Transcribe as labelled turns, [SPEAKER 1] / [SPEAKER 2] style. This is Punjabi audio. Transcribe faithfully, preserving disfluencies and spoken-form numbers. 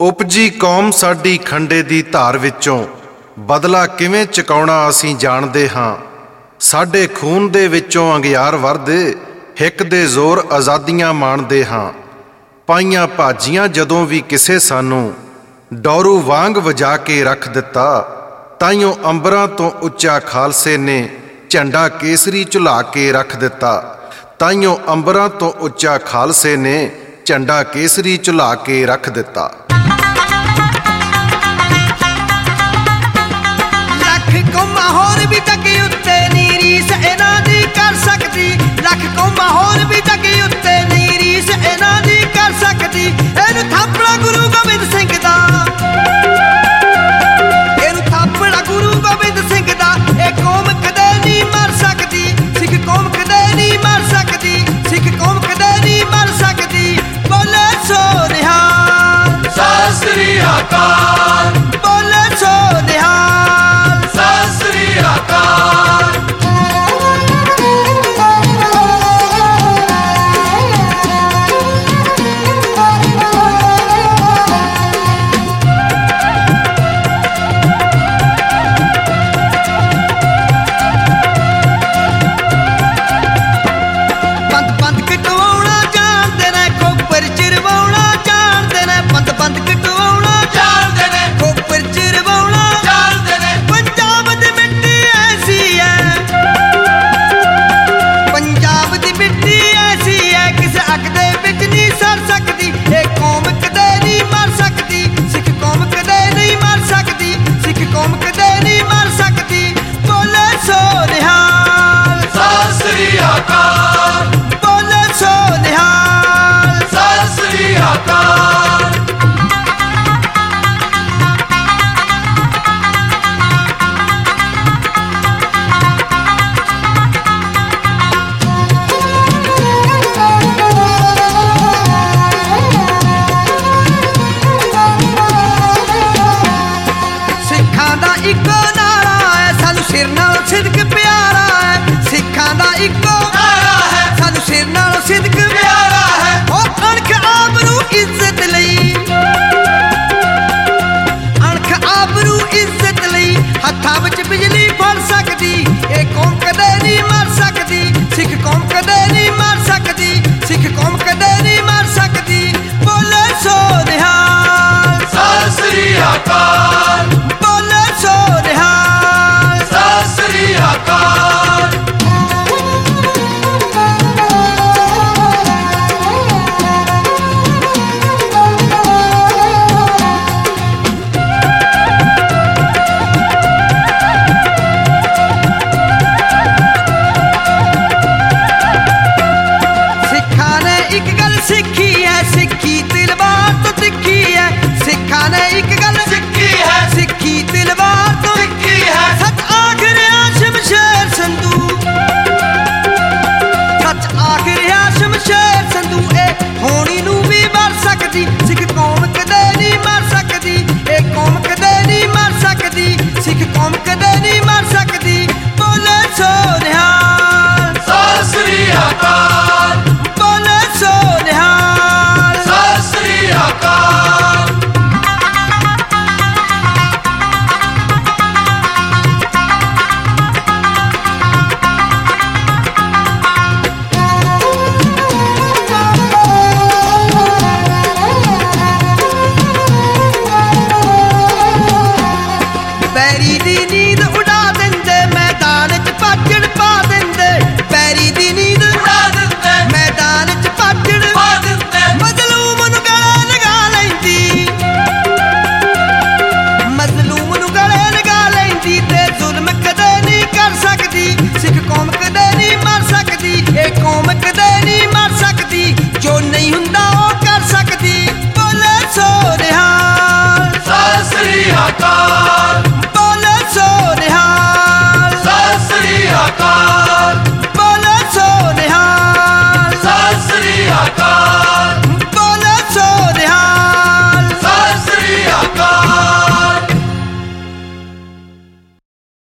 [SPEAKER 1] ਉਪਜੀ ਕੌਮ ਸਾਡੀ ਖੰਡੇ ਦੀ ਧਾਰ ਵਿੱਚੋਂ ਬਦਲਾ ਕਿਵੇਂ ਚੁਕਾਉਣਾ ਅਸੀਂ ਜਾਣਦੇ ਹਾਂ। ਸਾਡੇ ਖੂਨ ਦੇ ਵਿੱਚੋਂ ਅੰਗਿਆਰ ਵਰਦੇ, ਹਿੱਕ ਦੇ ਜ਼ੋਰ ਆਜ਼ਾਦੀਆਂ ਮਾਣਦੇ ਹਾਂ। ਪਾਈਆਂ ਭਾਜੀਆਂ ਜਦੋਂ ਵੀ ਕਿਸੇ ਸਾਨੂੰ, ਡੌਰੂ ਵਾਂਗ ਵਜਾ ਕੇ ਰੱਖ ਦਿੱਤਾ। ਤਾਈਓ ਅੰਬਰਾਂ ਤੋਂ ਉੱਚਾ ਖਾਲਸੇ ਨੇ ਝੰਡਾ ਕੇਸਰੀ ਝੁਲਾ ਕੇ ਰੱਖ ਦਿੱਤਾ। ਤਾਈਓ ਅੰਬਰਾਂ ਤੋਂ ਉੱਚਾ ਖਾਲਸੇ ਨੇ ਝੰਡਾ ਕੇਸਰੀ ਝੁਲਾ ਕੇ ਰੱਖ ਦਿੱਤਾ।
[SPEAKER 2] ਲੱਖ ਕੌਮਾਂ ਹੋਰ ਵੀ ਜੱਗੀ ਉੱਤੇ ਨੀ ਰੀਸ ਇਹਨਾਂ ਦੀ ਕਰ ਸਕਦੀ। ਲੱਖ ਕੌਮਾਂ ਹੋਰ ਵੀ ਜੱਗੀ ਉੱਤੇ ਨੀ ਰੀਸ ਇਹਨਾਂ ਦੀ ਕਰ ਸਕਦੀ। ਇਹਨੂੰ ਥਾਪੜਾ ਗੁਰੂ ਗੋਬਿੰਦ ਸਿੰਘ ਦਾ, ਇਹਨੂੰ ਥਾਪੜਾ ਗੁਰੂ ਗੋਬਿੰਦ ਸਿੰਘ ਦਾ। ਇਹ ਕੌਮ ਕਦੇ ਨਹੀਂ ਮਰ ਸਕਦੀ, ਸਿੱਖ ਕੌਮ ਕਦੇ ਨਹੀਂ ਮਰ ਸਕਦੀ। ਸਿੱਖ ਕੌਮ ਕਦੇ ਨਹੀਂ ਮਰ ਸਕਦੀ। ਬੋਲੇ ਸੋ ਨਿਹਾਲ
[SPEAKER 3] ਸਤਿ ਸ੍ਰੀ ਅਕਾਲ,
[SPEAKER 2] ਬੋਲੇ ਸੋ ਨਿਹਾਲ
[SPEAKER 3] ਸਤਿ ਸ੍ਰੀ ਅਕਾਲ।
[SPEAKER 2] ਬੰਦ ਬੰਦ ਕਟਵਾਉਣਾ ਜਾਣਦੇ ਨੇ, ਖੋਪਰ ਚਿਰਵਾਉਣਾ ਜਾਣਦੇ ਨੇ। ਬੰਦ ਬੰਦ ਕਟਵਾਉਣਾ
[SPEAKER 3] ਜਾਣਦੇ ਨੇ,
[SPEAKER 2] ਖੋਪਰ ਚਿਰਵਾਉਣਾ
[SPEAKER 3] ਜਾਣਦੇ ਨੇ।
[SPEAKER 2] ਪੰਜਾਬ ਦੀ ਮਿੱਟੀ ਐਸੀ ਹੈ, ਪੰਜਾਬ ਦੀ ਮਿੱਟੀ ਐਸੀ ਹੈ, ਕਿਸੇ ਅੱਗ ਦੇ ਵਿੱਚ ਨਹੀਂ ਸੜ ਸਕਦੀ। ਇਹ ਕੌਮ ਕਦੇ ਨਹੀਂ ਮਰ ਸਕਦੀ, ਸਿੱਖ ਕੌਮ ਕਦੇ ਨਹੀਂ ਮਰ ਸਕਦੀ। ਸਿੱਖ ਕੌਮ ਕਦੇ ਨਹੀਂ ਮਰ ਸਕਦੀ। ਬੋਲੇ ਸੋ ਨਿਹਾਲ
[SPEAKER 3] ਸਤਿ ਸ੍ਰੀ ਅਕਾਲ,
[SPEAKER 2] ਬੋਲੇ ਸੋ ਨਿਹਾਲ
[SPEAKER 3] ਸਤਿ ਸ੍ਰੀ ਅਕਾਲ।
[SPEAKER 2] ਸਿੱਖਾਂ ਦਾ ਇੱਕੋ ਨਾਰਾ ਹੈ, ਸਾਨੂੰ ਸਿਰ ਨਾਲ ਸਿਦਕ ਪਿਆਰਾ ਹੈ। ਸਿੱਖਾਂ ਦਾ ਇੱਕੋ
[SPEAKER 3] ਨਾਰਾ ਹੈ,
[SPEAKER 2] ਸਾਨੂੰ ਸਿਰ ਨਾਲ ਸਿਦਕ
[SPEAKER 3] ਪਿਆਰਾ ਹੈ।
[SPEAKER 2] ਉਹ ਅਣਖ ਆਬਰੂ ਇੱਜ਼ਤ ਲਈ, ਅਣਖ ਆਬਰੂ ਇੱਜ਼ਤ ਲਈ ਹੱਥਾਂ ਵਿੱਚ ਬਿਜਲੀ ਫੜ ਸਕਦੀ। ਇਹ ਕੌਮ ਕਦੇ ਨਹੀਂ ਮਰ ਸਕਦੀ, ਸਿੱਖ ਕੌਮ ਕਦੇ ਨਹੀਂ ਮਰ ਸਕਦੀ। ਸਿੱਖ ਕੌਮ ਕਦੇ ਨਹੀਂ ਮਰ ਸਕਦੀ। ਬੋਲੇ ਸੋ ਨਿਹਾਲ
[SPEAKER 3] ਸਤਿ ਸ੍ਰੀ ਅਕਾਲ,
[SPEAKER 2] ਬੋਲੇ ਸੋ ਨਿਹਾਲ
[SPEAKER 3] ਸਤਿ ਸ੍ਰੀ ਅਕਾਲ।
[SPEAKER 2] ਸਿੱਖਾਂ ਨੇ ਇੱਕ ਗੱਲ ਸਿੱਖੀ ਹੈ, ਸਿੱਖੀ ਤਲਵਾਰ ਤੋਂ ਤਿੱਖੀ ਹੈ। ਸਿੱਖਾਂ ਨੇ ਇੱਕ ਗੱਲ
[SPEAKER 3] ਸਿੱਖੀ ਹੈ,
[SPEAKER 2] ਸਿੱਖੀ ਤਲਵਾਰ ਤੋਂ
[SPEAKER 3] ਸਿੱਖੀ ਹੈ।
[SPEAKER 2] ਸੱਚ ਆਖ ਰਿਹਾ ਸ਼ਮਸ਼ੇਰ ਸੰਧੂ, ਸੱਚ ਆਖ ਰਿਹਾ ਸ਼ਮਸ਼ੇਰ ਸੰਧੂ। ਇਹ ਹੋਣੀ ਨੂੰ ਵੀ ਮਰ ਸਕਦੀ, ਸਿੱਖ ਕੌਮ ਕਦੇ ਨਹੀਂ ਮਰ ਸਕਦੀ। ਇਹ ਕੌਮ ਕਦੇ ਨਹੀਂ ਮਰ ਸਕਦੀ, ਸਿੱਖ ਕੌਮ ਕਦੇ ਨਹੀਂ ਮਰ ਸਕਦੀ। ਬੋਲੇ ਸੋ ਨਿਹਾਲ
[SPEAKER 3] ਸਤਿ ਸ੍ਰੀ ਅਕਾਲ,
[SPEAKER 2] ਬੋਲੇ ਸੋ ਨਿਹਾਲ
[SPEAKER 3] ਸਤਿ ਸ੍ਰੀ ਅਕਾਲ।
[SPEAKER 2] ਪੈਰੀ ਦੀ ਨੀਂਦ ਉਡਾ ਦਿੰਦੇ, ਮੈਦਾਨ 'ਚ ਭਾਜੜ ਪਾ ਦਿੰਦੇ। ਪੈਰੀ ਦੀ ਨੀਂਦ
[SPEAKER 3] ਉਡਾ ਦਿੰਦੇ,
[SPEAKER 2] ਮੈਦਾਨ 'ਚ ਭਾਜੜ
[SPEAKER 3] ਪਾ ਦਿੰਦੇ।
[SPEAKER 2] ਮਜ਼ਲੂਮ ਨੂੰ ਗਲੇ ਲਗਾ ਲੈਂਦੀ, ਮਜ਼ਲੂਮ ਨੂੰ ਗਲੇ ਲਗਾ ਲੈਂਦੀ। ਤੇ ਜ਼ੁਲਮ ਕਦੇ ਨਹੀਂ ਕਰ ਸਕਦੀ, ਸਿੱਖ ਕੌਮ ਕਦੇ ਨਹੀਂ ਮਰ ਸਕਦੀ। ਇਹ ਕੌਮ ਕਦੇ